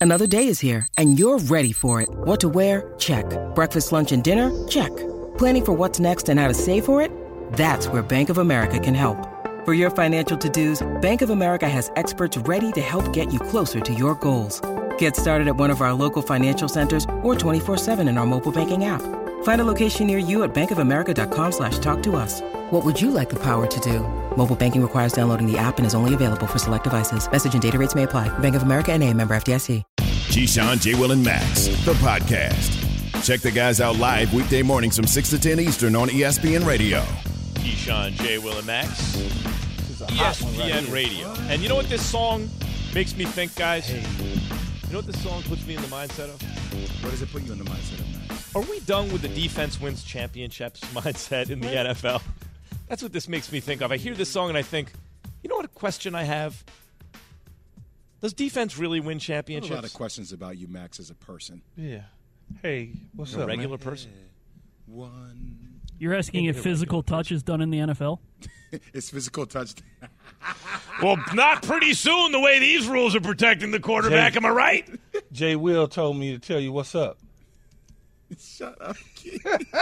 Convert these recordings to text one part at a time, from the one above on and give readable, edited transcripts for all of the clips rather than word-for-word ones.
Another day is here, and you're ready for it. What to wear? Check. Breakfast, lunch, and dinner? Check. Planning for what's next and how to save for it? That's where Bank of America can help. For your financial to-dos, Bank of America has experts ready to help get you closer to your goals. Get started at one of our local financial centers or 24/7 in our mobile banking app. Find a location near you at bankofamerica.com/talktous. What would you like the power to do? Mobile banking requires downloading the app and is only available for select devices. Message and data rates may apply. Bank of America N.A., member FDIC. Keyshawn, J. Will, and Max, the podcast. Check the guys out live weekday mornings from 6 to 10 Eastern on ESPN Radio. Keyshawn, J. Will, and Max, ESPN Radio. And you know what this song makes me think, guys? Hey. You know what this song puts me in the mindset of? What does it put you in the mindset of, Max? Are we done with the defense wins championships mindset in the NFL? That's what this makes me think of. I hear this song and I think, you know what a question I have? Does defense really win championships? I have a lot of questions about you, Max, as a person. Yeah. Hey, what's You're up, a regular man? person? You're asking if physical touch is done in the NFL? It's physical touch. Well, not pretty soon, the way these rules are protecting the quarterback. Am I right? Jay Will told me to tell you what's up. Shut up, kid.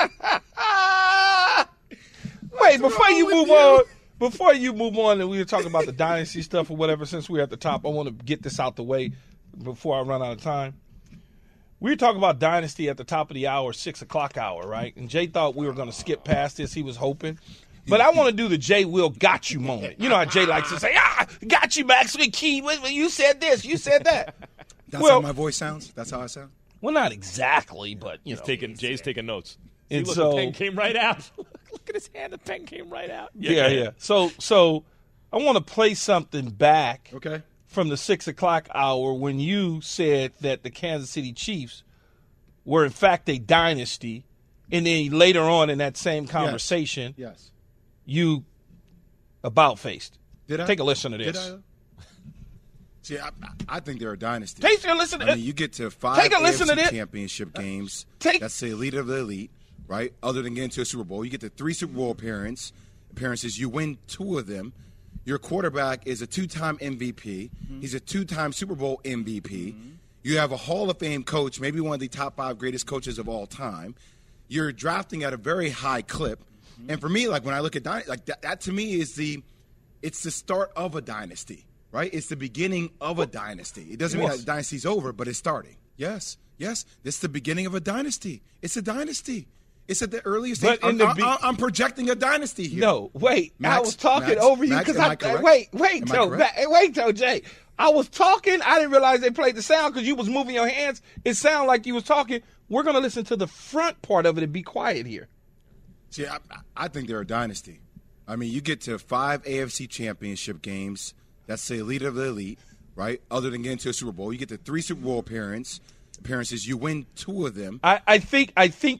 Wait, before you move on, and we were talking about the dynasty stuff or whatever, since we're at the top, I want to get this out the way before I run out of time. We were talking about dynasty at the top of the hour, 6 o'clock hour, right? And Jay thought we were going to skip past this. He was hoping. But I want to do the Jay Will got you moment. You know how Jay likes to say, got you, Max McKee. You said this. You said that. That's how my voice sounds? That's how I sound? Well, not exactly, but, you know. Jay's taking notes. And See, look, so, the pen came right out. Look at his hand. The pen came right out. Yeah. So I want to play something back. Okay. From the 6 o'clock hour when you said that the Kansas City Chiefs were, in fact, a dynasty. And then later on in that same conversation, yes. You about-faced. Did I? Take a listen to this. Did I? See, I think they're a dynasty. Take a listen to this. I mean, you get to 5 AFC championship games. That's the elite of the elite, right? Other than getting to a Super Bowl. You get to 3 Super Bowl appearances. You win 2 of them. Your quarterback is a 2-time MVP. Mm-hmm. He's a 2-time Super Bowl MVP. Mm-hmm. You have a Hall of Fame coach, maybe one of the top 5 greatest coaches of all time. You're drafting at a very high clip. Mm-hmm. And for me, like when I look at that to me is it's the start of a dynasty, right? It's the beginning of a dynasty. It doesn't mean that the dynasty's over, but it's starting. Yes. This is the beginning of a dynasty. It's a dynasty. It's at the earliest stage. I'm projecting a dynasty here. No, wait. Max, I was talking over you because wait, Jay. I was talking. I didn't realize they played the sound because you was moving your hands. It sounded like you was talking. We're going to listen to the front part of it and be quiet here. See, I think they're a dynasty. I mean, you get to 5 AFC championship games. That's the elite of the elite, right? Other than getting to a Super Bowl. You get to 3 Super Bowl appearances. You win 2 of them. I think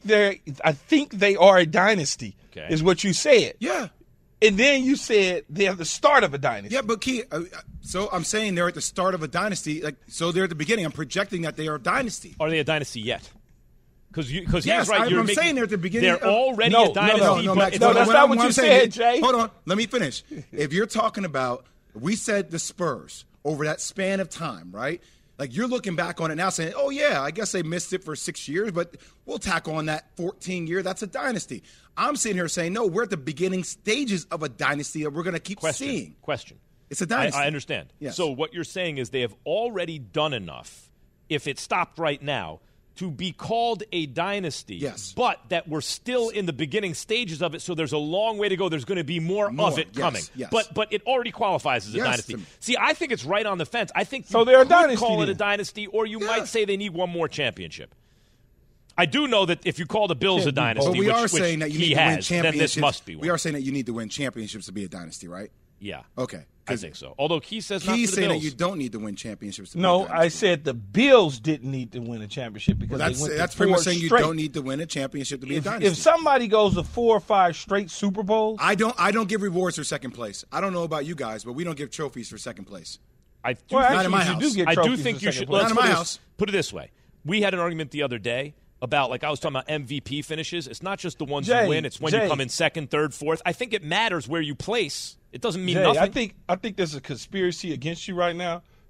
they are a dynasty. Okay. Is what you said. Yeah. And then you said they're the start of a dynasty. Yeah, but so I'm saying they're at the start of a dynasty. So they're at the beginning. I'm projecting that they are a dynasty. Are they a dynasty yet? Because yes, he's right. I'm saying they're at the beginning. They're already a dynasty. No, that's not what you said, Jay. Hold on. Let me finish. If you're talking about, we said the Spurs over that span of time, right? Like, you're looking back on it now saying, oh, yeah, I guess they missed it for 6 years, but we'll tack on that 14-year. That's a dynasty. I'm sitting here saying, no, we're at the beginning stages of a dynasty that we're going to keep seeing. Question. It's a dynasty. I understand. Yes. So what you're saying is they have already done enough, if it stopped right now, to be called a dynasty. Yes. But that we're still in the beginning stages of it, so there's a long way to go. There's going to be more of it coming. Yes. But it already qualifies as a dynasty. See, I think it's right on the fence. I think so they're a dynasty. Call it a dynasty, or you might say they need one more championship. I do know that if you call the Bills a dynasty, but we are saying that you need to win championships. Then this must be one. We are saying that you need to win championships to be a dynasty, right? Yeah. Okay. I think so. Although he says not for the Bills. He's saying that you don't need to win championships to be a dynasty. No, I said the Bills didn't need to win a championship because that's pretty much saying you don't need to win a championship to be a dynasty. If somebody goes to 4 or 5 straight Super Bowls, I don't give rewards for second place. I don't know about you guys, but we don't give trophies for second place. Not in my house. I do think you should. Not in my house. Put it this way: we had an argument the other day about, like I was talking about MVP finishes. It's not just the ones you win; it's when you come in second, third, fourth. I think it matters where you place. It doesn't mean nothing. I think there's a conspiracy against you right now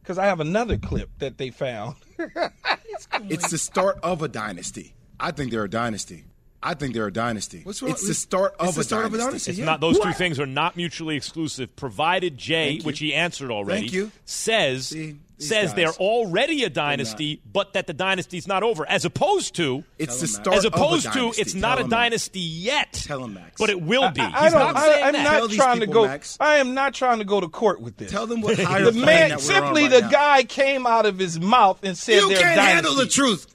because I have another clip that they found. It's the start of a dynasty. I think they're a dynasty. What's wrong? It's the start of a dynasty. It's not; those two things are not mutually exclusive. Provided Jay, which he answered already, says they're already a dynasty, but that the dynasty's not over. As opposed to, it's the start of a dynasty. It's not a dynasty yet. Tell him, Max. But it will be. I am not trying to go to court with this. Tell them what higher the man simply the guy came out of his mouth and said you can't handle the truth.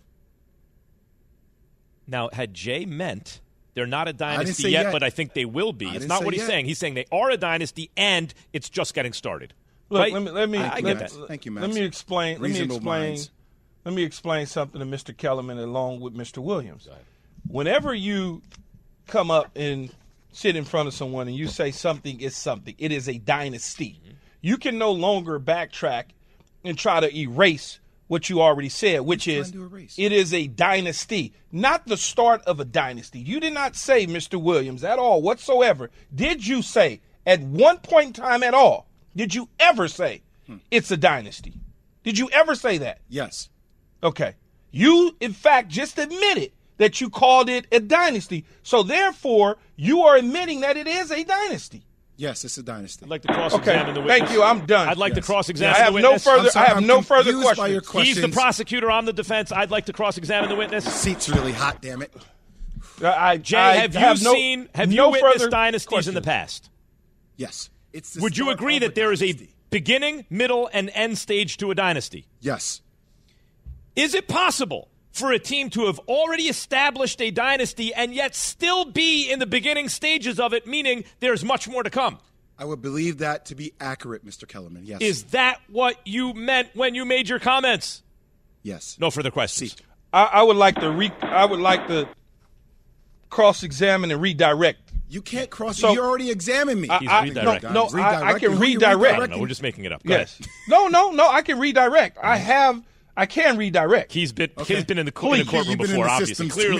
Now, had Jay meant they're not a dynasty yet, but I think they will be. It's not what he's saying. He's saying they are a dynasty and it's just getting started. Look, right? I get that. Thank you, Max. Let me explain something to Mr. Kellerman along with Mr. Williams. Whenever you come up and sit in front of someone and you say something is something, it is a dynasty. Mm-hmm. You can no longer backtrack and try to erase what you already said, which is it is a dynasty, not the start of a dynasty. You did not say, Mr. Williams, at all whatsoever. Did you say at one point in time at all, did you ever say it's a dynasty? Did you ever say that? Yes. Okay. You, in fact, just admitted that you called it a dynasty. So, therefore, you are admitting that it is a dynasty. Yes, it's a dynasty. I'd like to cross-examine the witness. Thank you. I'm done. I'd like to cross-examine the witness. I have no further questions. He's the prosecutor. I'm the defense. I'd like to cross-examine the witness. The seat's really hot, damn it. Jay, have you witnessed dynasties in the past? Yes. Would you agree that there is a beginning, middle, and end stage to a dynasty? Yes. Is it possible for a team to have already established a dynasty and yet still be in the beginning stages of it, meaning there's much more to come? I would believe that to be accurate, Mr. Kellerman, yes. Is that what you meant when you made your comments? Yes. No further questions. I would like to cross-examine and redirect. You can't you already examined me. He's redirecting. I can redirect. No, we're just making it up. Yes. No, I can redirect. I can redirect. He's been in the courtroom before, obviously. Clearly.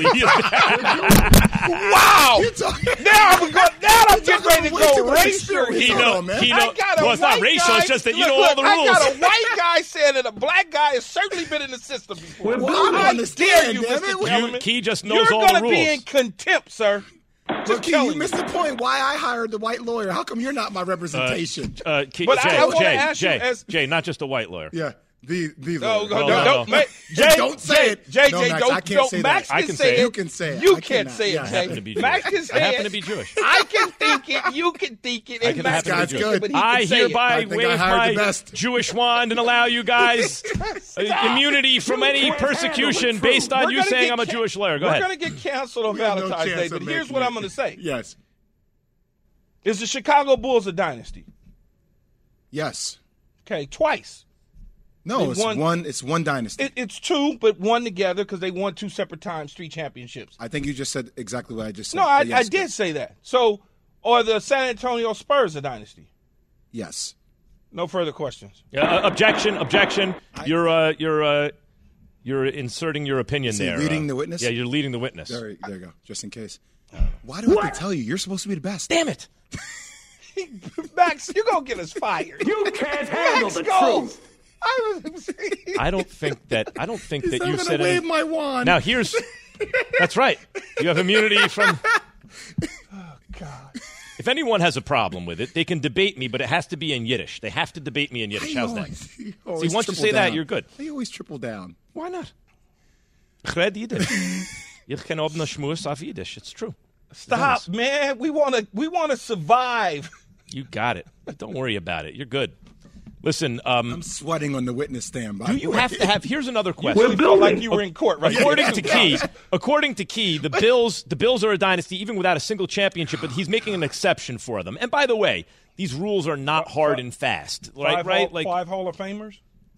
Wow! Now I'm getting ready to go racial. Well, it's not racial. It's just that you know all the rules. I got a white guy saying that a black guy has certainly been in the system before. Well, I understand, you, Mr. Kellerman. He just knows all the rules. You're going to be in contempt, sir. Look, you missed the point why I hired the white lawyer. How come you're not my representation? Jay, not just a white lawyer. Yeah. The Don't say it. Jay, don't. I can't say Max that. can say it. You can say it. You can't say it, Jay. Max can say it. I happen to be Jewish. I can think it. You can think it. And Max guy's good. I hereby wave my Jewish wand and allow you guys immunity from any persecution based on you saying I'm a Jewish lawyer. Go ahead. We're going to get canceled on Valentine's Day, but here's what I'm going to say. Yes. Is the Chicago Bulls a dynasty? Yes. Okay, twice. No, it's one dynasty. It's two, but one together because they won two separate times, 3 championships. I think you just said exactly what I just said. No, I did say that. So, are the San Antonio Spurs a dynasty? Yes. No further questions. Objection. You're inserting your opinion there. Leading the witness? Yeah, you're leading the witness. There you go, just in case. Why do I have to tell you? You're supposed to be the best. Damn it. Max, you're going to get us fired. You can't handle the truth. I don't think that you said wave my wand. Now that's right. You have immunity from. Oh God! If anyone has a problem with it, they can debate me, but it has to be in Yiddish. They have to debate me in Yiddish. How's that? See, once you say that, you're good. They always triple down. Why not? Ich red Yiddish. Ich kann oben schmurs auf Yiddish. It's true. Stop, man. We want to survive. You got it. Don't worry about it. You're good. Listen, I'm sweating on the witness stand. By you have to have? Here's another question. We're building like you were in court, right? According to Key, the Bills are a dynasty even without a single championship. But he's making an exception for them. And by the way, these rules are not hard and fast, right? Like 5 Hall of Famers.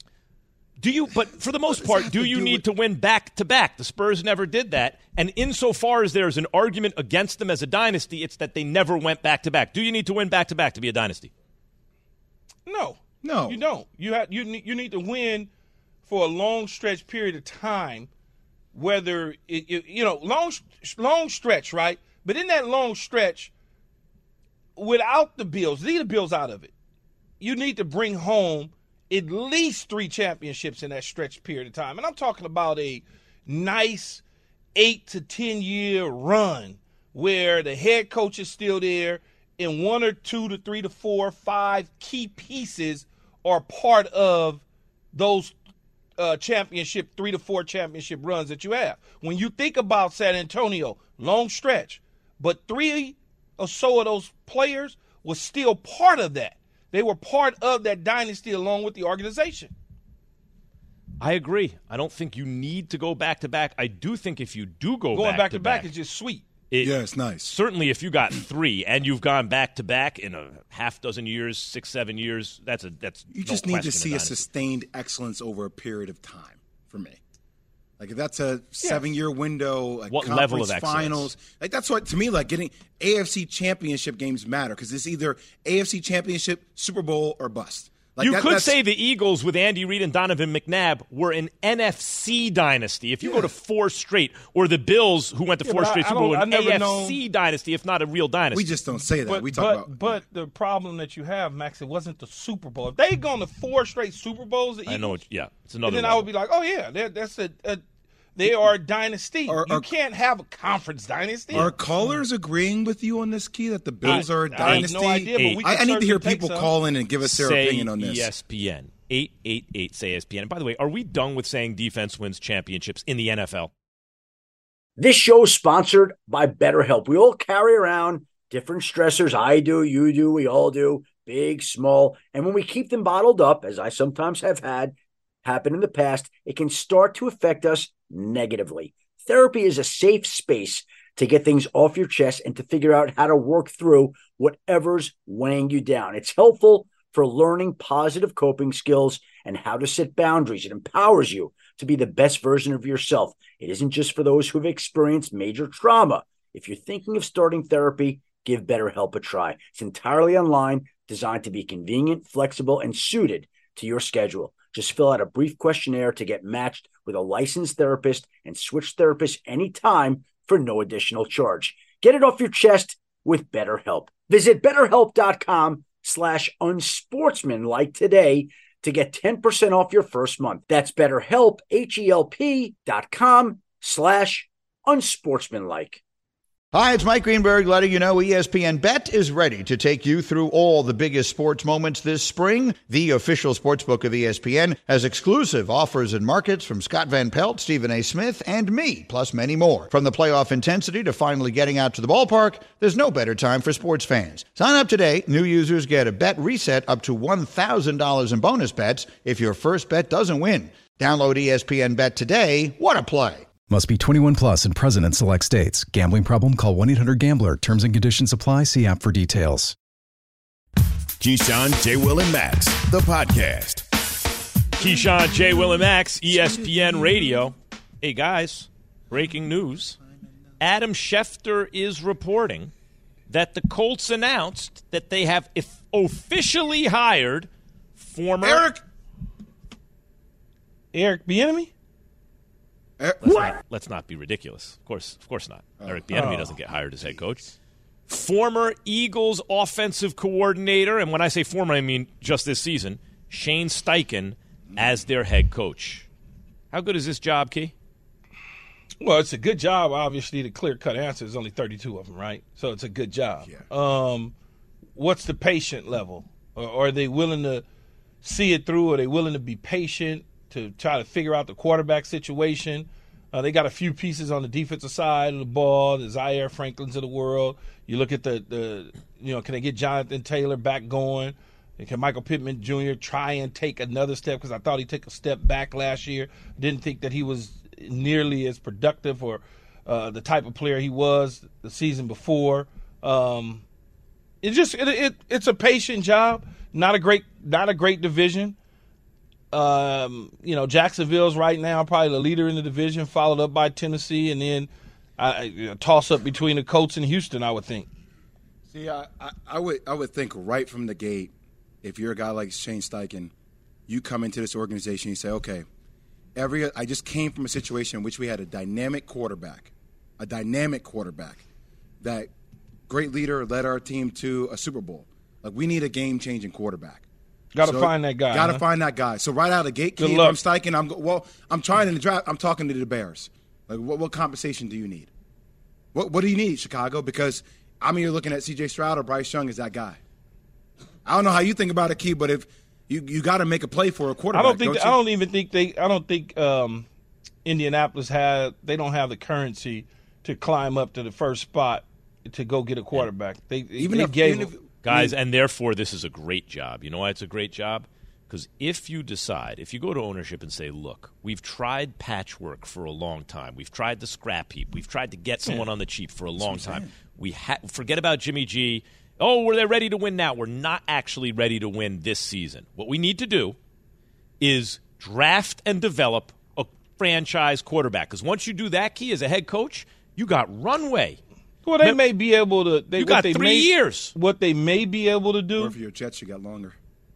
But for the most part, do you need to win back-to-back? The Spurs never did that. And insofar as there's an argument against them as a dynasty, it's that they never went back-to-back. Do you need to win back-to-back to be a dynasty? No. No, you don't. You need to win for a long stretch period of time. Whether long stretch, right? But in that long stretch, without the Bills, leave the Bills out of it. You need to bring home at least 3 championships in that stretch period of time. And I'm talking about a nice 8 to 10 year run where the head coach is still there and 1 or 2 to 3 to 4, 5 key pieces are part of those championship, 3 to 4 championship runs that you have. When you think about San Antonio, long stretch, but 3 or so of those players was still part of that. They were part of that dynasty along with the organization. I agree. I don't think you need to go back-to-back. I do think if you do go going back-to-back is just sweet. Yeah, it's nice. Certainly if you got 3 and you've gone back-to-back in a half dozen years, 6-7 years, that's you just need to see a sustained excellence over a period of time for me. Like if that's a 7-year window, like what level of finals, like that's what to me like getting AFC championship games matter because it's either AFC championship, Super Bowl, or bust. Like you could say the Eagles with Andy Reid and Donovan McNabb were an NFC dynasty. If you go to 4 straight, or the Bills who went to 4 straight Super Bowl, an AFC dynasty, if not a real dynasty. We just don't say that. But the problem that you have, Max, it wasn't the Super Bowl. If they'd gone to 4 straight Super Bowls, the Eagles, I know. It's another. And then level. I would be like, oh yeah, that's they are a dynasty. You can't have a conference dynasty. Are callers agreeing with you on this, Key, that the Bills are a dynasty? I have no idea, but I need to hear people call in and give us their opinion on this. ESPN. 888 say ESPN. And by the way, are we done with saying defense wins championships in the NFL? This show is sponsored by BetterHelp. We all carry around different stressors. I do, you do, we all do, big, small. And when we keep them bottled up, as I sometimes have had happen in the past, it can start to affect us negatively. Therapy is a safe space to get things off your chest and to figure out how to work through whatever's weighing you down. It's helpful for learning positive coping skills and how to set boundaries. It empowers you to be the best version of yourself. It isn't just for those who have experienced major trauma. If you're thinking of starting therapy, give BetterHelp a try. It's entirely online, designed to be convenient, flexible, and suited to your schedule. Just fill out a brief questionnaire to get matched with a licensed therapist and switch therapists anytime for no additional charge. Get it off your chest with BetterHelp. Visit BetterHelp.com/unsportsmanlike today to get 10% off your first month. That's BetterHelp, HELP.com/unsportsmanlike. Hi, it's Mike Greenberg letting you know ESPN Bet is ready to take you through all the biggest sports moments this spring. The official sportsbook of ESPN has exclusive offers and markets from Scott Van Pelt, Stephen A. Smith, and me, plus many more. From the playoff intensity to finally getting out to the ballpark, there's no better time for sports fans. Sign up today. New users get a bet reset up to $1,000 in bonus bets if your first bet doesn't win. Download ESPN Bet today. What a play. Must be 21 plus and present in select states. Gambling problem? Call 1-800-GAMBLER. Terms and conditions apply. See app for details. Keyshawn, J. Will, and Max, the podcast. Keyshawn, J. Will, and Max, ESPN Radio. Hey, guys, breaking news. Adam Schefter is reporting that the Colts announced that they have officially hired former Eric Bieniemy? Let's not be ridiculous. Of course not. Eric Bieniemy doesn't get hired as head coach. Former Eagles offensive coordinator, and when I say former, I mean just this season, Shane Steichen as their head coach. How good is this job, Key? Well, it's a good job. Obviously, the clear-cut answer is only 32 of them, right? So it's a good job. Yeah. What's the patient level? Or are they willing to see it through? Are they willing to be patient to try to figure out the quarterback situation? They got a few pieces on the defensive side of the ball, the Zaire Franklins of the world. You look at can they get Jonathan Taylor back going? And can Michael Pittman Jr. try and take another step? Because I thought he took a step back last year. Didn't think that he was nearly as productive or the type of player he was the season before. It's a patient job. Not a great division. Jacksonville's right now probably the leader in the division, followed up by Tennessee, and then a toss-up between the Colts and Houston, I would think. See, I would think right from the gate, if you're a guy like Shane Steichen, you come into this organization, you say, okay, I just came from a situation in which we had a dynamic quarterback that great leader led our team to a Super Bowl. Like, we need a game-changing quarterback. Got to find that guy. Got to find that guy. So right out of the gate, Good Key, luck. I'm Steichen. I'm trying in the draft. I'm talking to the Bears. Like, what compensation do you need? What do you need, Chicago? Because you're looking at C.J. Stroud or Bryce Young as that guy. I don't know how you think about it, Key, but if you got to make a play for a quarterback. I don't think Indianapolis they don't have the currency to climb up to the first spot to go get a quarterback. Guys, and therefore this is a great job. You know why it's a great job? Because if you go to ownership and say, look, we've tried patchwork for a long time. We've tried the scrap heap. We've tried to get someone on the cheap for a long time. Forget about Jimmy G. Oh, were they ready to win now? We're not actually ready to win this season. What we need to do is draft and develop a franchise quarterback. Because once you do that, Key, as a head coach, you got runway. Well, they may be able to. You got 3 years. What they may be able to do. Or for your Jets, you got longer.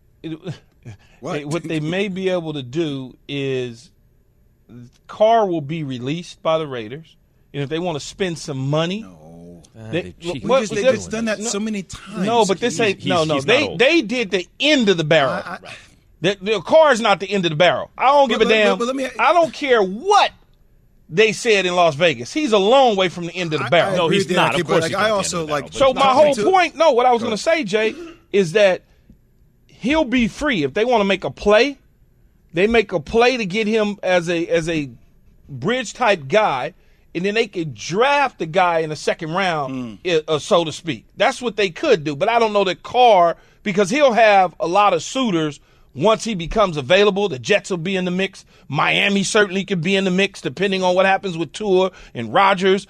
What they may be able to do is Carr will be released by the Raiders. And if they want to spend some money. No. They've just done that so many times. No, but this ain't. They did the end of the barrel. The Carr is not the end of the barrel. I don't give a damn. I don't care what they said in Las Vegas. He's a long way from the end of the barrel. No, he's not. Of course, I also like. So my whole point. No, what I was going to say, Jay, is that he'll be free if they want to make a play. They make a play to get him as a bridge type guy, and then they could draft the guy in the second round, so to speak. That's what they could do. But I don't know that Carr, because he'll have a lot of suitors once he becomes available. The Jets will be in the mix. Miami certainly could be in the mix, depending on what happens with Tua and Rodgers.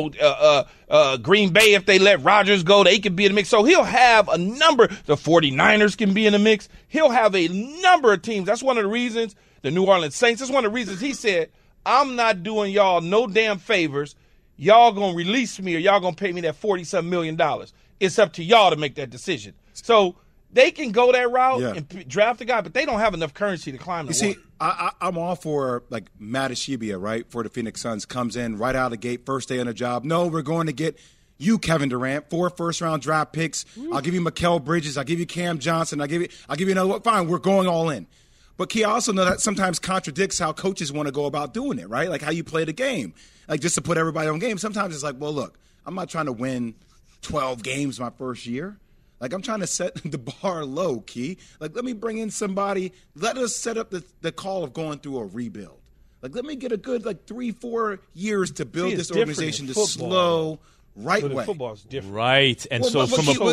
Green Bay, if they let Rodgers go, they could be in the mix. So he'll have a number. The 49ers can be in the mix. He'll have a number of teams. That's one of the reasons the New Orleans Saints, that's one of the reasons he said, I'm not doing y'all no damn favors. Y'all going to release me or y'all going to pay me that $47 million. It's up to y'all to make that decision. So they can go that route and draft a guy, but they don't have enough currency to climb the You see, I'm all for, like, Matt Ashibia, right, for the Phoenix Suns, comes in right out of the gate, first day on the job. No, we're going to get you, Kevin Durant, 4 first-round draft picks. I'll give you Mikal Bridges. I'll give you Cam Johnson. I'll give you another one. Fine, we're going all in. But, Key, I also know that sometimes contradicts how coaches want to go about doing it, right? Like how you play the game. Like just to put everybody on game. Sometimes it's like, well, look, I'm not trying to win 12 games my first year. Like, I'm trying to set the bar low, Key. Like, let me bring in somebody. Let us set up the call of going through a rebuild. Like, let me get a good, 3-4 years to build this organization the slow, right way. Football is different. Right. And I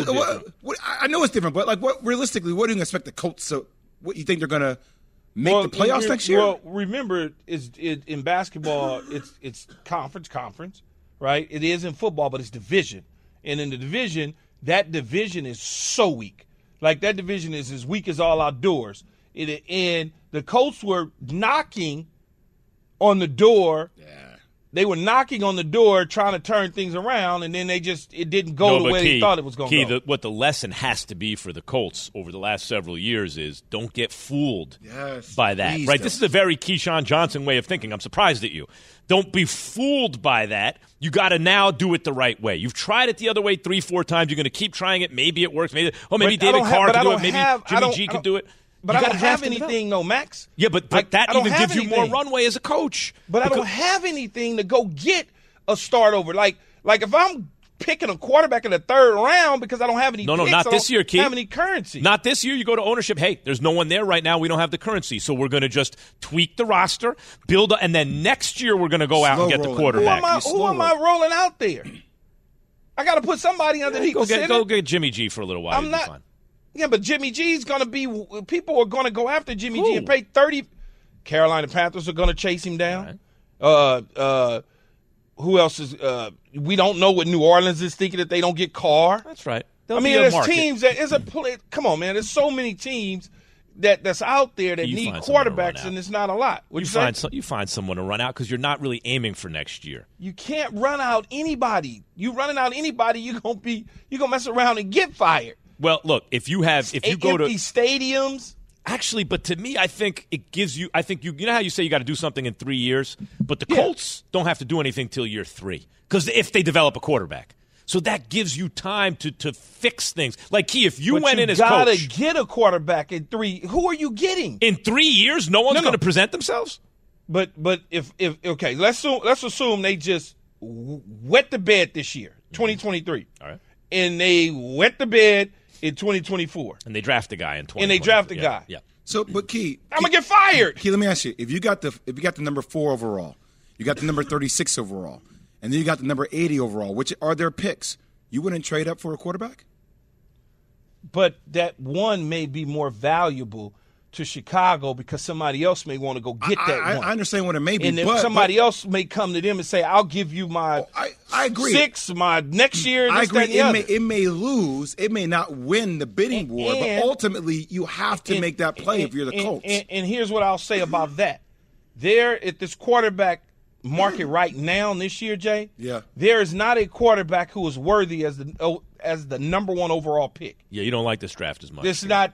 know it's different, but, realistically, what do you expect the Colts to – what you think they're going to make the playoffs next year? Well, remember, in basketball, it's conference, right? It is in football, but it's division. And in the division – that division is so weak. Like, that division is as weak as all outdoors. And the Colts were knocking on the door. Yeah. They were knocking on the door trying to turn things around, and then it didn't go the way they thought it was going to go. What the lesson has to be for the Colts over the last several years is don't get fooled by that. Right? This is a very Keyshawn Johnson way of thinking. I'm surprised at you. Don't be fooled by that. You got to now do it the right way. You've tried it the other way 3-4 times. You're going to keep trying it. Maybe it works. Maybe David Carr can do it. Maybe Jimmy G can do it. But I don't have anything, though, Max. Yeah, but that even gives you more runway as a coach. But I don't have anything to go get a start over. Like if I'm picking a quarterback in the third round because I don't have any picks, not this year, Keith. I don't have any currency. Not this year. You go to ownership. Hey, there's no one there right now. We don't have the currency. So we're going to just tweak the roster, and then next year we're going to go out and get the quarterback. Who am I rolling out there? I got to put somebody underneath. Go get Jimmy G for a little while. I'm not. Fine. Yeah, but Jimmy G's going to be – people are going to go after Jimmy G and pay 30 – Carolina Panthers are going to chase him down. Right. Who else is we don't know what New Orleans is thinking that they don't get Carr. That's right. There's teams that – come on, man. There's so many teams that's out there that need quarterbacks, and it's not a lot. You find someone to run out because you're not really aiming for next year. You can't run out anybody. You running out anybody, you're gonna mess around and get fired. Well, look, if you go to stadiums, actually, but to me, I think it gives you. I think you know how you say you got to do something in 3 years, but the Colts don't have to do anything till year 3 because if they develop a quarterback, So that gives you time to fix things. Like, Key, if you went in as coach. You got to get a quarterback in 3. Who are you getting? In 3 years, no one's going to present themselves? But if okay, let's assume they just wet the bed this year, 2023. All right. And they wet the bed in 2024. And they draft a guy in 2024. And they draft a guy. Yeah. So, but Key, I'm going to get fired. Key, let me ask you. If you got the number 4 overall, you got the number 36 overall, and then you got the number 80 overall, which are their picks, you wouldn't trade up for a quarterback? But that one may be more valuable to Chicago because somebody else may want to go get that one. I understand what it may be. And then somebody else may come to them and say, I'll give you my I agree. 6, my next year, I agree. It may lose. It may not win the bidding war, but ultimately you have to make that play if you're the coach. And here's what I'll say about that. There at this quarterback market right now this year, Jay, there is not a quarterback who is worthy as the number 1 overall pick. Yeah, you don't like this draft as much. It's not.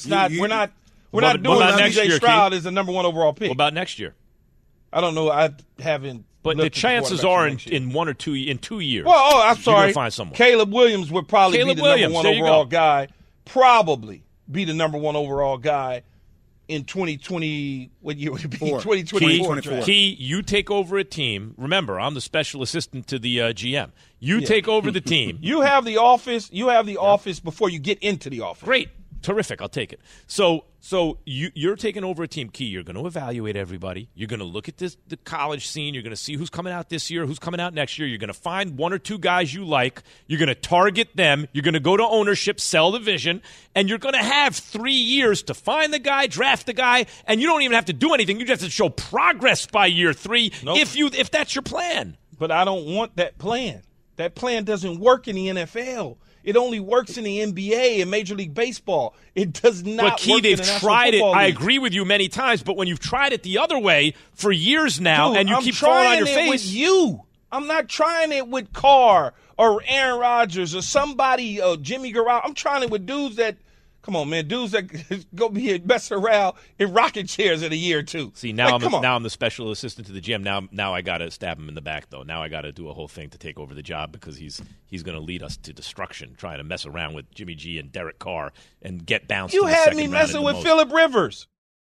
We're not doing C.J. Stroud as the number 1 overall pick. What about next year? I don't know. I haven't. But the chances are in 1 or 2 in 2 years. Well, I'm sorry. You're going to find someone. Caleb Williams would probably be the number 1 overall guy. Probably be the number 1 overall guy in 2020. What year would it be? 2024. Key, you take over a team. Remember, I'm the special assistant to the GM. You take over the team. You have the office. You have the office before you get into the office. Great. Terrific. I'll take it. So you're taking over a team, Key. You're going to evaluate everybody. You're going to look at the college scene. You're going to see who's coming out this year, who's coming out next year. You're going to find 1 or 2 guys you like. You're going to target them. You're going to go to ownership, sell the vision, and you're going to have 3 years to find the guy, draft the guy, and you don't even have to do anything. You just have to show progress by year 3 if that's your plan. But I don't want that plan. That plan doesn't work in the NFL. It only works in the NBA and Major League Baseball. It does not but Key, work they've in the National tried it. Football League. I agree with you many times, but when you've tried it the other way for years now, and you keep falling on your face. With you. I'm not trying it with Carr or Aaron Rodgers or somebody, Jimmy Garoppolo. I'm trying it with dudes that, come on, man, dudes that go be messing around in rocket chairs in a year or 2. See, now I'm the special assistant to the GM. Now I got to stab him in the back, though. Now I got to do a whole thing to take over the job because he's going to lead us to destruction, trying to mess around with Jimmy G and Derek Carr and get bounced. You had me messing with Phillip Rivers.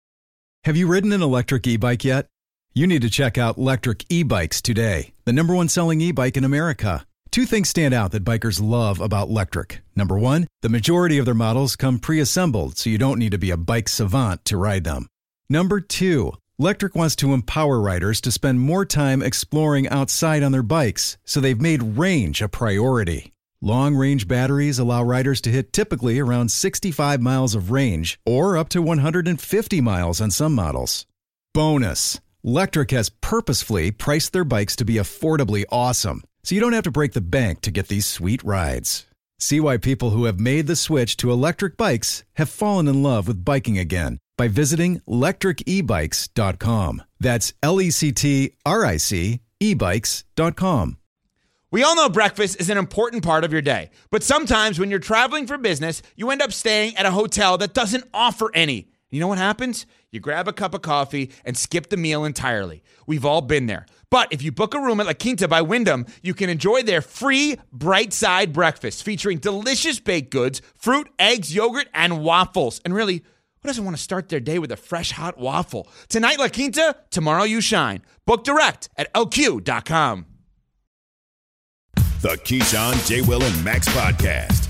Have you ridden an electric e-bike yet? You need to check out Lectric E-Bikes today, the #1 selling e-bike in America. 2 things stand out that bikers love about Lectric. Number 1, the majority of their models come pre-assembled, so you don't need to be a bike savant to ride them. Number 2, Lectric wants to empower riders to spend more time exploring outside on their bikes, so they've made range a priority. Long-range batteries allow riders to hit typically around 65 miles of range, or up to 150 miles on some models. Bonus, Lectric has purposefully priced their bikes to be affordably awesome, so you don't have to break the bank to get these sweet rides. See why people who have made the switch to electric bikes have fallen in love with biking again by visiting lectricebikes.com. That's LECTRIC ebikes.com. We all know breakfast is an important part of your day, but sometimes when you're traveling for business, you end up staying at a hotel that doesn't offer any. You know what happens? You grab a cup of coffee and skip the meal entirely. We've all been there. But if you book a room at La Quinta by Wyndham, you can enjoy their free Bright Side breakfast featuring delicious baked goods, fruit, eggs, yogurt, and waffles. And really, who doesn't want to start their day with a fresh hot waffle? Tonight, La Quinta, tomorrow you shine. Book direct at LQ.com. The Keyshawn, J. Will, and Max podcast.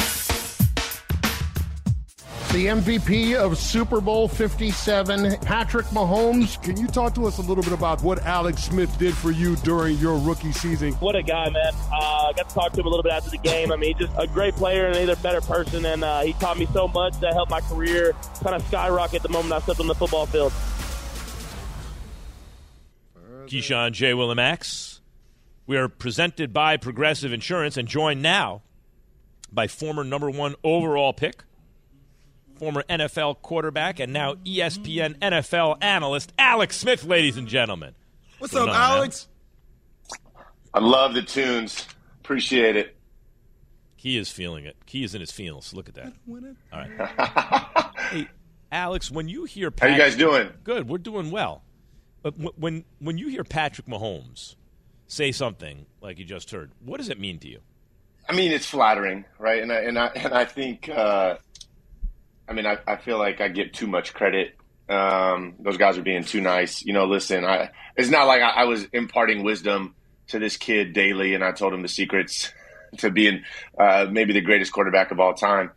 The MVP of Super Bowl 57, Patrick Mahomes. Can you talk to us a little bit about what Alex Smith did for you during your rookie season? What a guy, man. I got to talk to him a little bit after the game. I mean, he's just a great player and a better person, and he taught me so much that helped my career kind of skyrocket the moment I stepped on the football field. Keyshawn, J. Will, and Max. We are presented by Progressive Insurance and joined now by former #1 overall pick, former NFL quarterback, and now ESPN NFL analyst, Alex Smith, ladies and gentlemen. What's up, Alex? I love the tunes. Appreciate it. Key is feeling it. Key is in his feels. Look at that. All right. Hey, Alex, when you hear Patrick, how you guys doing? Good. We're doing well. But when you hear Patrick Mahomes say something like you just heard, what does it mean to you? I mean, it's flattering, right? And I think, I feel like I get too much credit. Those guys are being too nice. Listen, it's not like I was imparting wisdom to this kid daily, and I told him the secrets to being maybe the greatest quarterback of all time.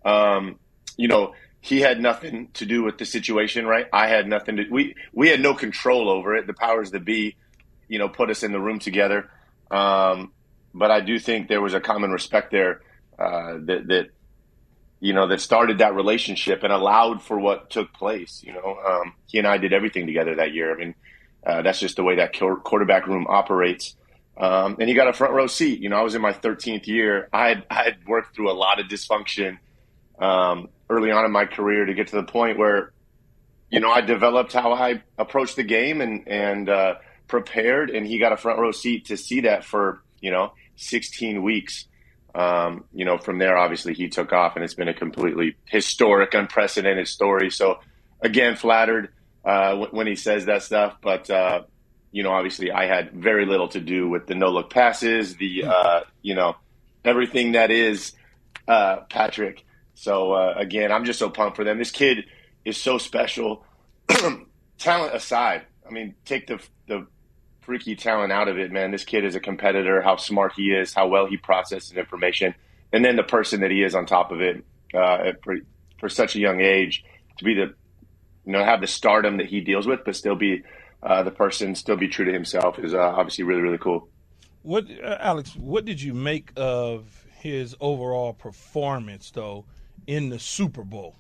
He had nothing to do with the situation, right? I had nothing to. We had no control over it. The powers that be, put us in the room together. But I do think there was a common respect there that started that relationship and allowed for what took place. He and I did everything together that year. I mean, that's just the way that quarterback room operates. And he got a front row seat. I was in my 13th year. I had worked through a lot of dysfunction early on in my career to get to the point where, I developed how I approached the game and prepared, and he got a front row seat to see that for, 16 weeks. From there, obviously he took off, and it's been a completely historic, unprecedented story. So again, flattered when he says that stuff, but obviously I had very little to do with the no-look passes, the, everything that is Patrick. So, again, I'm just so pumped for them. This kid is so special. Talent aside, I mean, take the freaky talent out of it, man. This kid is a competitor, how smart he is, how well he processes information, and then the person that he is on top of it for such a young age to be have the stardom that he deals with, but still be the person, still be true to himself is obviously really, really cool. What, Alex, what did you make of his overall performance, though, in the Super Bowl?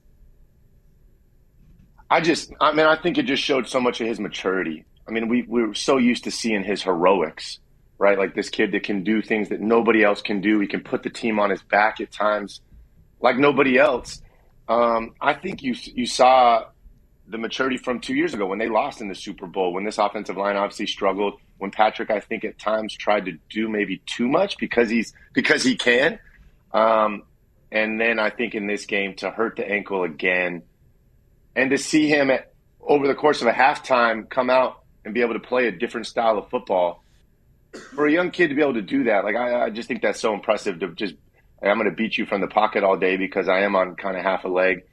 I think it just showed so much of his maturity. I mean, we were so used to seeing his heroics, right? Like this kid that can do things that nobody else can do. He can put the team on his back at times like nobody else. I think you saw the maturity from 2 years ago when they lost in the Super Bowl, when this offensive line obviously struggled, when Patrick, I think at times tried to do maybe too much because he can. And then I think in this game to hurt the ankle again and to see him over the course of a halftime come out and be able to play a different style of football. For a young kid to be able to do that, like I just think that's so impressive to just, I'm going to beat you from the pocket all day because I am on kind of half a leg.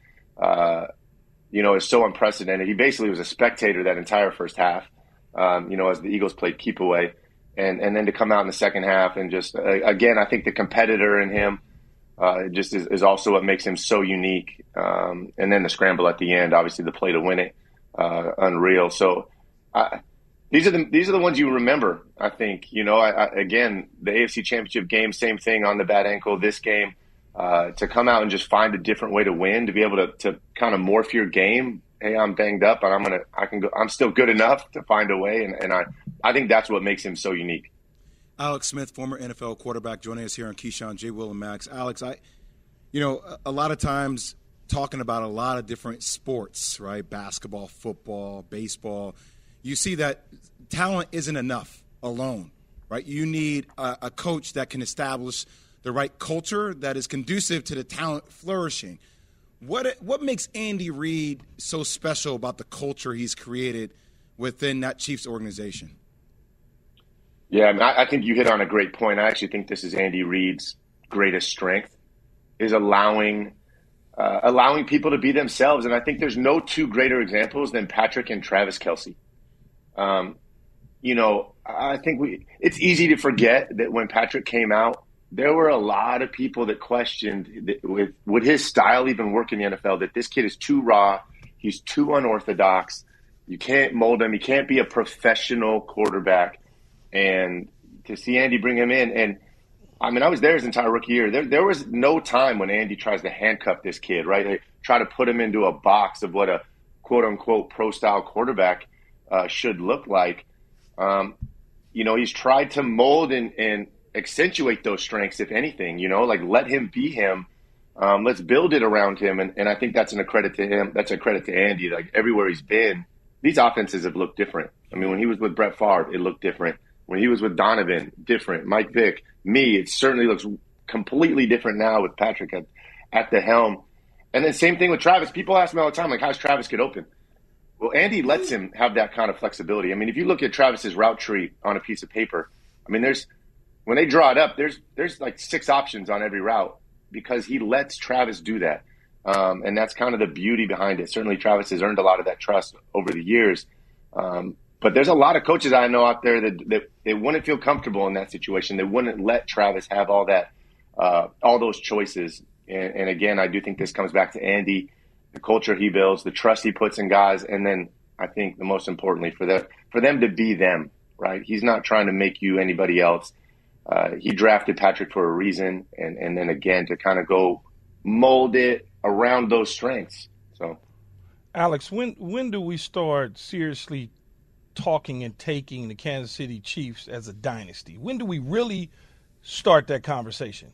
It's so unprecedented. He basically was a spectator that entire first half, as the Eagles played keep away. And then to come out in the second half and just, again, I think the competitor in him just is also what makes him so unique. And then the scramble at the end, obviously the play to win it, unreal. So these are the ones you remember, I think. Again, the AFC Championship game, same thing on the bad ankle. This game, to come out and just find a different way to win, to be able to kind of morph your game. Hey, I'm banged up, but I'm still good enough to find a way, and I think that's what makes him so unique. Alex Smith, former NFL quarterback, joining us here on Keyshawn, J. Will, and Max. Alex, a lot of times talking about a lot of different sports, right? Basketball, football, baseball. You see that talent isn't enough alone, right? You need a coach that can establish the right culture that is conducive to the talent flourishing. What makes Andy Reid so special about the culture he's created within that Chiefs organization? Yeah, I think you hit on a great point. I actually think this is Andy Reid's greatest strength, is allowing people to be themselves. And I think there's no two greater examples than Patrick and Travis Kelce. I think it's easy to forget that when Patrick came out, there were a lot of people that questioned would his style even work in the NFL, that this kid is too raw, he's too unorthodox, you can't mold him, he can't be a professional quarterback. And to see Andy bring him in, and I was there his entire rookie year. There was no time when Andy tries to handcuff this kid, right? They try to put him into a box of what a quote-unquote pro-style quarterback should look like. He's tried to mold and accentuate those strengths, if anything, like let him be him. Let's build it around him. And I think that's a credit to him. That's a credit to Andy. Like everywhere he's been, these offenses have looked different. When he was with Brett Favre, it looked different. When he was with Donovan, different. Mike Vick, it certainly looks completely different now with Patrick at the helm. And then same thing with Travis. People ask me all the time, like, how's Travis get open? Well, Andy lets him have that kind of flexibility. If you look at Travis's route tree on a piece of paper, there's when they draw it up, there's like 6 options on every route because he lets Travis do that. And that's kind of the beauty behind it. Certainly Travis has earned a lot of that trust over the years. But there's a lot of coaches I know out there that they wouldn't feel comfortable in that situation. They wouldn't let Travis have all those choices. And again, I do think this comes back to Andy, the culture he builds, the trust he puts in guys, and then I think the most importantly for them to be them, right? He's not trying to make you anybody else. He drafted Patrick for a reason, and then again to kind of go mold it around those strengths. So, Alex, when do we start seriously talking and taking the Kansas City Chiefs as a dynasty? When do we really start that conversation?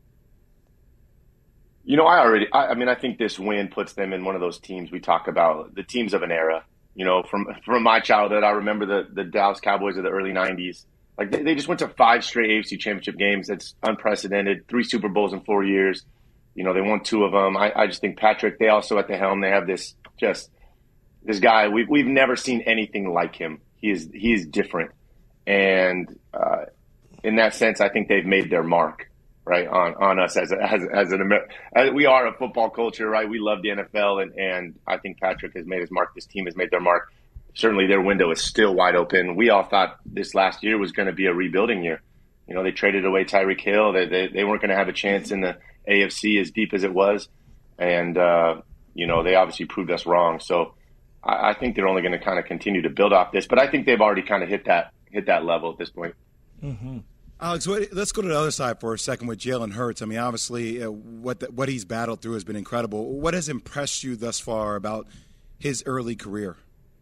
You know, I think this win puts them in one of those teams we talk about, the teams of an era. You know, from my childhood, I remember the Dallas Cowboys of the early 90s. Like, they just went to 5 straight AFC championship games. That's unprecedented. 3 Super Bowls in 4 years. You know, they won 2 of them. I just think Patrick, they also at the helm, they have this guy. We've never seen anything like him. He is different. And in that sense, I think they've made their mark, right, on us as we are a football culture, right? We love the NFL, and I think Patrick has made his mark. This team has made their mark. Certainly their window is still wide open. We all thought this last year was going to be a rebuilding year. You know, they traded away Tyreek Hill. They weren't going to have a chance in the AFC as deep as it was. And, you know, they obviously proved us wrong. So I think they're only going to kind of continue to build off this. But I think they've already kind of hit that level at this point. Mm-hmm. Alex, let's go to the other side for a second with Jalen Hurts. I mean, obviously, what he's battled through has been incredible. What has impressed you thus far about his early career?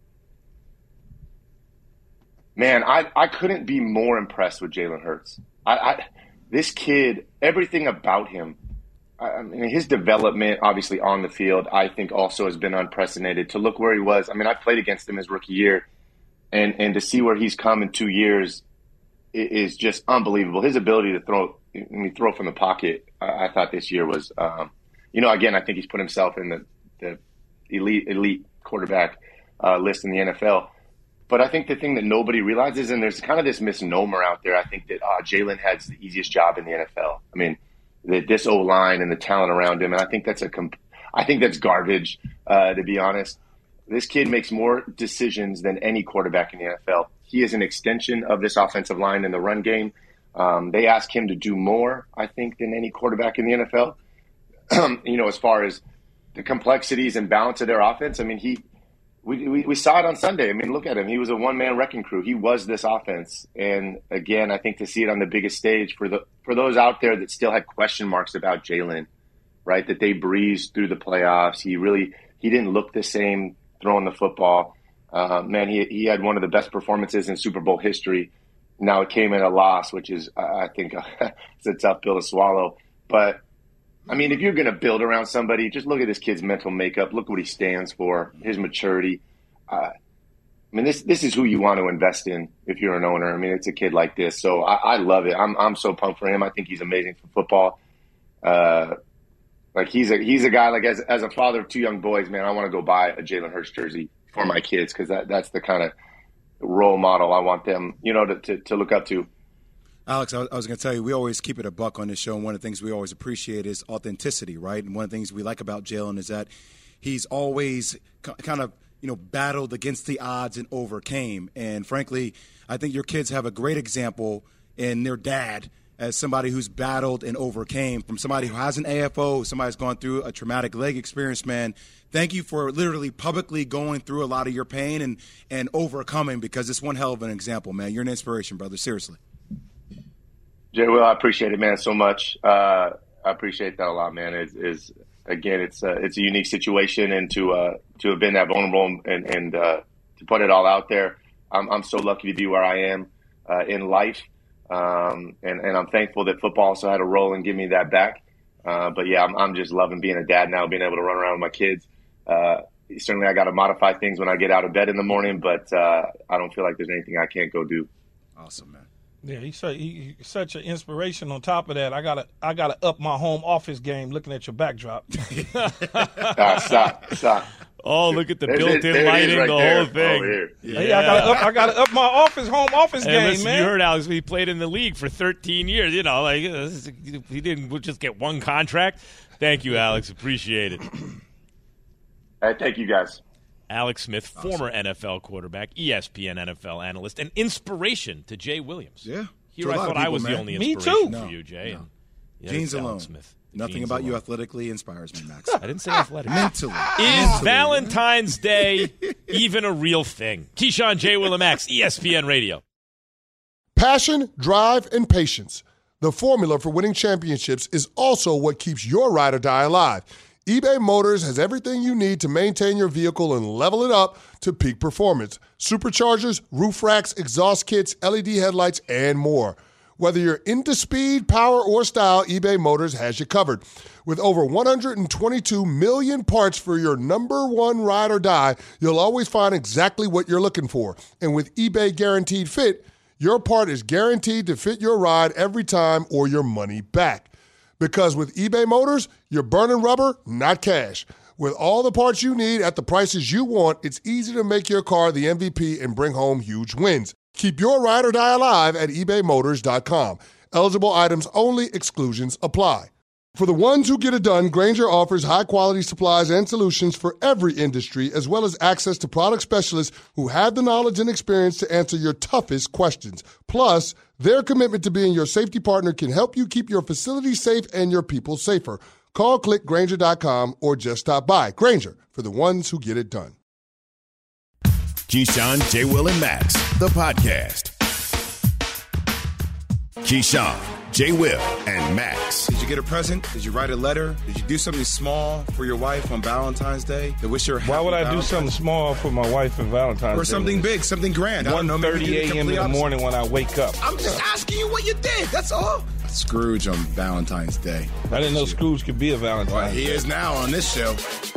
Man, I couldn't be more impressed with Jalen Hurts. This kid, everything about him, I mean, his development, obviously on the field, I think also has been unprecedented. To look where he was, I mean, I played against him his rookie year, and to see where he's come in 2 years is just unbelievable. His ability to throw from the pocket, I thought this year was, again, I think he's put himself in the elite quarterback list in the NFL. But I think the thing that nobody realizes, and there's kind of this misnomer out there, I think that Jalen has the easiest job in the NFL. I mean, this O-line and the talent around him, and I think that's garbage, to be honest. This kid makes more decisions than any quarterback in the NFL. He is an extension of this offensive line in the run game. They ask him to do more, I think, than any quarterback in the NFL. As far as the complexities and balance of their offense, I mean, we saw it on Sunday. I mean, look at him. He was a one-man wrecking crew. He was this offense. And, again, I think to see it on the biggest stage for those out there that still had question marks about Jalen, right, that they breezed through the playoffs. He didn't look the same throwing the football. Man, he had one of the best performances in Super Bowl history. Now it came in a loss, which is, I think, it's a tough pill to swallow. But, I mean, if you're going to build around somebody, just look at this kid's mental makeup. Look what he stands for, his maturity. I mean, this is who you want to invest in if you're an owner. I mean, it's a kid like this. So I love it. I'm so pumped for him. I think he's amazing for football. Like he's a guy, like as a father of 2 young boys, man, I want to go buy a Jalen Hurts jersey for my kids because that's the kind of role model I want them, to look up to. Alex, I was going to tell you, we always keep it a buck on this show, and one of the things we always appreciate is authenticity, right? And one of the things we like about Jalen is that he's always kind of, battled against the odds and overcame. And frankly, I think your kids have a great example in their dad as somebody who's battled and overcame, from somebody who has an AFO, somebody who's gone through a traumatic leg experience, man. Thank you for literally publicly going through a lot of your pain and overcoming, because it's one hell of an example, man. You're an inspiration, brother, seriously. Jay, Will, I appreciate it, man, so much. I appreciate that a lot, man. It's a unique situation, and to have been that vulnerable and to put it all out there, I'm so lucky to be where I am in life, and I'm thankful that football also had a role in giving me that back. But yeah, I'm just loving being a dad now, being able to run around with my kids. Certainly, I got to modify things when I get out of bed in the morning, but I don't feel like there's anything I can't go do. Awesome, man. Yeah, he's such an inspiration. On top of that, I gotta up my home office game looking at your backdrop. Stop. Oh, look at the built-in lighting, right the there. whole thing. Yeah. I gotta up my home office game, listen, man. You heard Alex, he played in the league for 13 years. You know, like he didn't just get one contract. Thank you, Alex. Appreciate it. All right, thank you, guys. Alex Smith, former NFL quarterback, ESPN NFL analyst, and inspiration to Jay Williams. Yeah. Here I thought I was the only inspiration for you, Jay. No. Yeah, Genes alone. Smith. Nothing Genes about alone. you athletically inspires me, Max. I didn't say athletic. Mentally. Is Valentine's Day even a real thing? Keyshawn, J. Will, and Max, ESPN Radio. Passion, drive, and patience. The formula for winning championships is also what keeps your ride or die alive. eBay Motors has everything you need to maintain your vehicle and level it up to peak performance. Superchargers, roof racks, exhaust kits, LED headlights, and more. Whether you're into speed, power, or style, eBay Motors has you covered. With over 122 million parts for your number one ride or die, you'll always find exactly what you're looking for. And with eBay Guaranteed Fit, your part is guaranteed to fit your ride every time or your money back. Because with eBay Motors, you're burning rubber, not cash. With all the parts you need at the prices you want, it's easy to make your car the MVP and bring home huge wins. Keep your ride or die alive at ebaymotors.com. Eligible items only. Exclusions apply. For the ones who get it done, Grainger offers high-quality supplies and solutions for every industry, as well as access to product specialists who have the knowledge and experience to answer your toughest questions. Plus, their commitment to being your safety partner can help you keep your facility safe and your people safer. Call, click Grainger.com, or just stop by. Grainger, for the ones who get it done. Keyshawn, J. Will, and Max, the podcast. Keyshawn, J. Will, and Max. Did you get a present? Did you write a letter? Did you do something small for your wife on Valentine's Day to wish her happy Why would I Valentine's? do something small for my wife on Valentine's Day? Or something big, something grand. 1:30 a.m. in the morning when I wake up. I'm just asking you what you did. That's all. Scrooge on Valentine's Day. I didn't know Scrooge could be a Valentine's Well, he Day. is now on this show.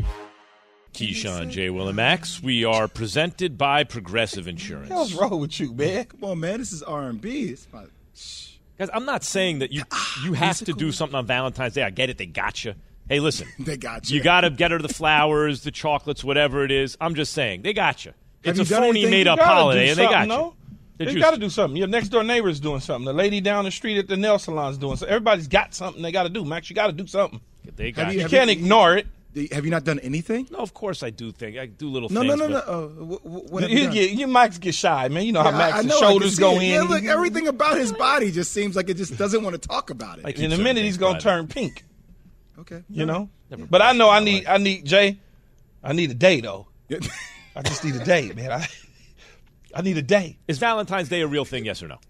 Keyshawn, J. Will, and Max. We are presented by Progressive Insurance. What's wrong with you, man? Come on, man. This is R&B. It's not... Guys, I'm not saying that you have to do something on Valentine's Day. I get it. They got you. Hey, listen. They got you. You got to get her the flowers, the chocolates, whatever it is. I'm just saying. They got you. It's a phony made-up holiday, and they got you. No? They got to do something. Your next-door neighbor is doing something. The lady down the street at the nail salon is doing something. Everybody's got something they got to do, Max. You got to do something. They got you can't ignore it. Have you not done anything? No, of course I do things. I do little No. things. What have you done? You Max get shy, man. You know how Yeah, Max's I know, shoulders go in. Yeah, look, everything about his body just seems like it just doesn't want to talk about it. In a minute, he's going to turn pink. Okay. You know? But I know I need Jay, I need a day, though. I just need a day, man. I need a day. Is Valentine's Day a real thing, yes or no?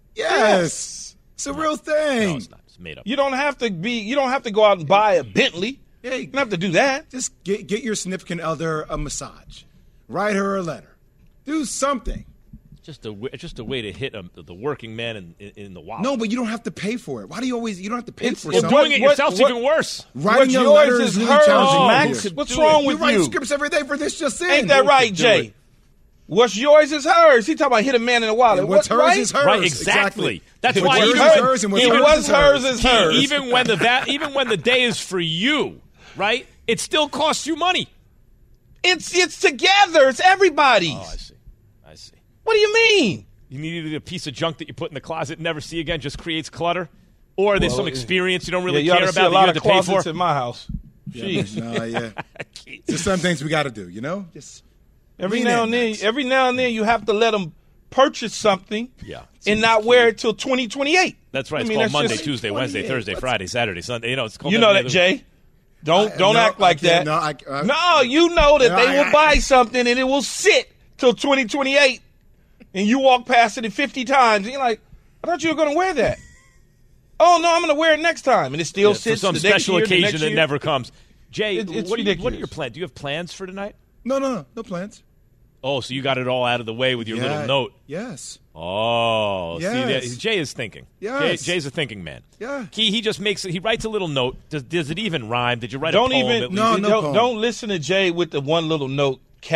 Yes. It's a real thing. No, it's not. It's made up. You don't have to go out and buy a Bentley. Yeah, you don't have to do that. Just get your significant other a massage. Write her a letter. Do something. Just a way to hit the working man in the wallet. No, but you don't have to pay for it. Why do you always? You don't have to pay for Well, something. doing it yourself's even worse. Writing your yours letter is is really hers, challenging. Max. What's wrong with you? Write you? scripts every day for this just in. Ain't that right, Jay? What's yours is hers. He talking about hit a man in the wallet. And what's hers right? is hers. Right, exactly. That's What's why yours even is hers and what's hers is hers. Even when the day is for you, right? It still costs you money. It's together. It's everybody's. Oh, I see. What do you mean? You need a piece of junk that you put in the closet and never see again, just creates clutter? Or there's some experience you don't really care about that you have to pay for? In my house. Jeez. Yeah. There's some things we got to do, you know? Just every now and then you have to let them purchase something and not wear it till 2028. That's right. It's called Monday, Tuesday, Wednesday, Thursday, Friday, Saturday, Sunday. You know, it's called that, Jay. Don't act like that. No, you know that they will buy something and it will sit till 2028, and you walk past it 50 times, and you're like, I thought you were going to wear that. Oh, no, I'm going to wear it next time. And it still sits for some the next special year, occasion the that next never comes. Jay, it's what ridiculous. are your plans? Do you have plans for tonight? No plans. Oh, so you got it all out of the way with your little note. Yes. Oh, yes. See, Jay is thinking. Yes. Jay's a thinking man. Yeah. He just he writes a little note. Does it even rhyme? Did you write a poem? Don't listen to Jay with the one little note cap.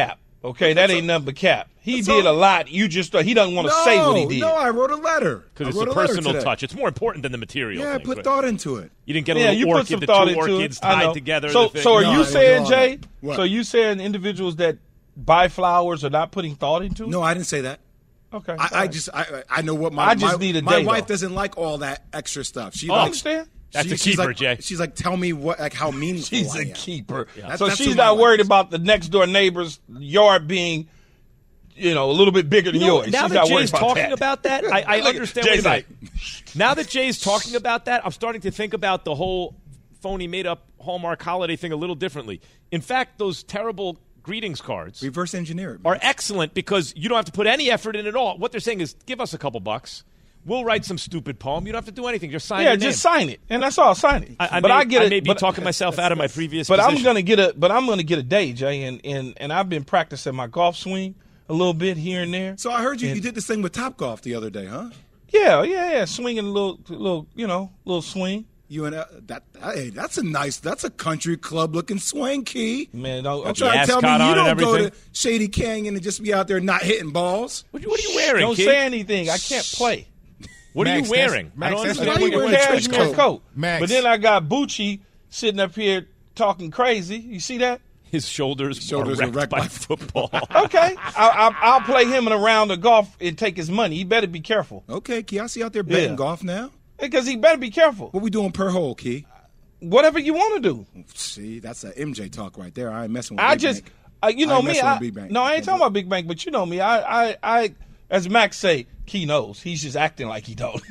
Okay, that ain't nothing but cap. He did a lot. You just he doesn't want to say what he did. No, I wrote a letter. Because it's a personal touch. It's more important than the material. Yeah, I put thought into it. You didn't get a little orchid, the two orchids tied together. So are you saying, Jay? So you saying individuals that buy flowers are not putting thought into it? No, I didn't say that. Okay. I know what my wife doesn't like all that extra stuff. She I understand. That's a keeper, Jay. She's like, tell me how meaningful she's I am. a keeper. Yeah. So she's not worried about the next door neighbor's yard being, a little bit bigger than yours. Now she's that not Jay's talking that. about that, I understand Jay's what he's like. Now that Jay's talking about that, I'm starting to think about the whole phony made-up Hallmark holiday thing a little differently. In fact, those terrible greetings cards reverse engineer it, are excellent because you don't have to put any effort in at all. What they're saying is, give us a couple bucks. We'll write some stupid poem. You don't have to do anything. Just sign your name. Just sign it, and that's all. Sign it. I may be talking myself out of my previous. But position. I'm gonna get a day, Jay, and I've been practicing my golf swing a little bit here and there. So I heard you did this thing with Topgolf the other day, huh? Yeah, swinging a little swing. You and that's a country club looking swing, Key. Man, don't try to tell me you don't go to Shady Canyon and just be out there not hitting balls. What are you wearing? Don't Key? say anything. I can't play. What are you wearing? Max, I don't that's understand why you what wearing you're a trench coat. Max. But then I got Bucci sitting up here talking crazy. You see that? His shoulders are wrecked by football. Okay. I'll play him in a round of golf and take his money. He better be careful. Okay, Key, I see you out there betting golf now. Because he better be careful. What we doing per hole, Key? Whatever you want to do. See, that's a MJ talk right there. I ain't messing with Big Bank. You know me. I ain't talking about Big Bank, but you know me. I as Max say, Key knows. He's just acting like he don't.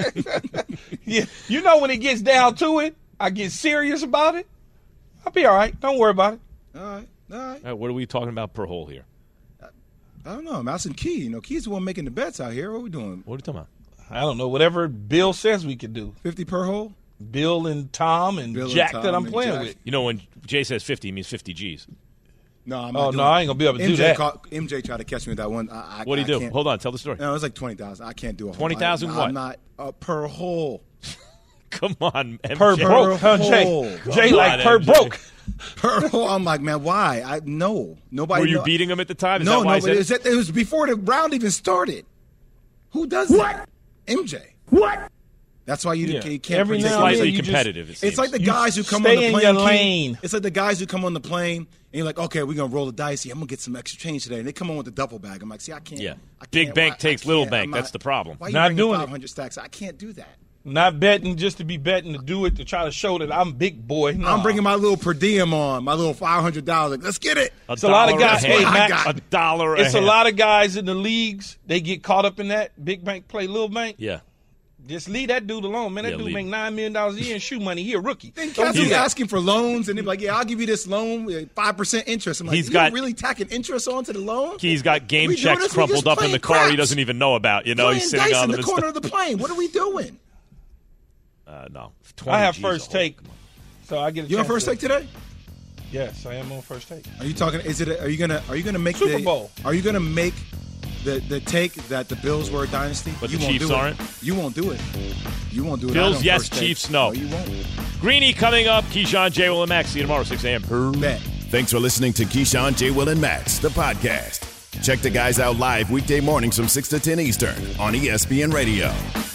Yeah, you know when it gets down to it, I get serious about it. I'll be all right. Don't worry about it. All right. What are we talking about per hole here? I don't know. I'm asking Key. Key's the one making the bets out here. What are we doing? What are you talking about? I don't know. Whatever Bill says we can do. 50 per hole? Bill and Tom and Jack that I'm playing with. You know, when Jay says 50, he means 50 G's. No, I'm not I ain't going to be able to do that. MJ tried to catch me with that one. What do you do? Hold on. Tell the story. No, it was like 20,000. I can't do a 20,000 what? I'm not per hole. Come on, MJ. Per broke. Jay like per broke. Per hole. I'm like, man, why? No. Nobody. Were you beating him at the time? No, it was before the round even started. Who does that? MJ. What? That's why you can't. Every it's slightly competitive. It's like the guys who come on the plane. Stay in your lane. It's like the guys who come on the plane and you're like, okay, we're gonna roll the dice. I'm gonna get some extra change today, and they come on with the duffel bag. I'm like, see, I can't. Yeah. Big bank takes little bank. That's the problem. Why are you bringing 500 stacks? I can't do that. Not betting just to be betting, to do it to try to show that I'm big boy. No. I'm bringing my little per diem on, my little $500. Like, let's get it. It's a lot of guys. Hey, Max, $1. It's a lot of guys in the leagues. They get caught up in that. Big bank play little bank. Yeah. Just leave that dude alone, man. That dude make $9 million a year in shoe money. He a rookie. Then cats be asking for loans, and they're like, "Yeah, I'll give you this loan, 5% interest." I'm like, "You really tacking interest onto the loan?" He's got game checks crumpled up in the car he doesn't even know about. He's sitting dice on in the corner of the plane. What are we doing? No, I have first take, so I get. You on first take today? Yes, I am on first take. Are you talking? Are you gonna make Super Bowl? Are you gonna make the take that the Bills were a dynasty? But the Chiefs aren't? You won't do it. You won't do it. Bills, yes. Chiefs, no. You won't. Greeny coming up. Keyshawn, J. Will, and Max. See you tomorrow, 6 a.m. Bet. Thanks for listening to Keyshawn, J. Will, and Max, the podcast. Check the guys out live weekday mornings from 6 to 10 Eastern on ESPN Radio.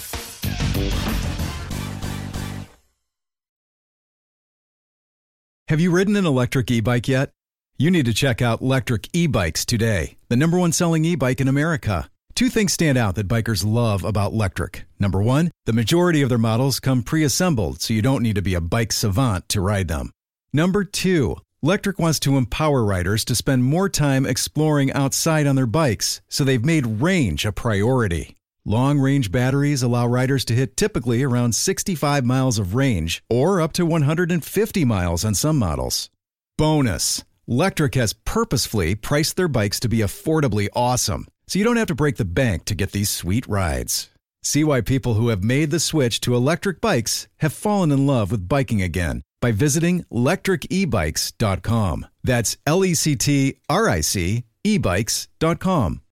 Have you ridden an electric e-bike yet? You need to check out Lectric E-Bikes today, the #1 selling e-bike in America. Two things stand out that bikers love about Lectric. Number one, the majority of their models come pre-assembled, so you don't need to be a bike savant to ride them. Number two, Lectric wants to empower riders to spend more time exploring outside on their bikes, so they've made range a priority. Long-range batteries allow riders to hit typically around 65 miles of range or up to 150 miles on some models. Bonus, Lectric has purposefully priced their bikes to be affordably awesome, so you don't have to break the bank to get these sweet rides. See why people who have made the switch to electric bikes have fallen in love with biking again by visiting lectricebikes.com. That's LECTRIC ebikes.com.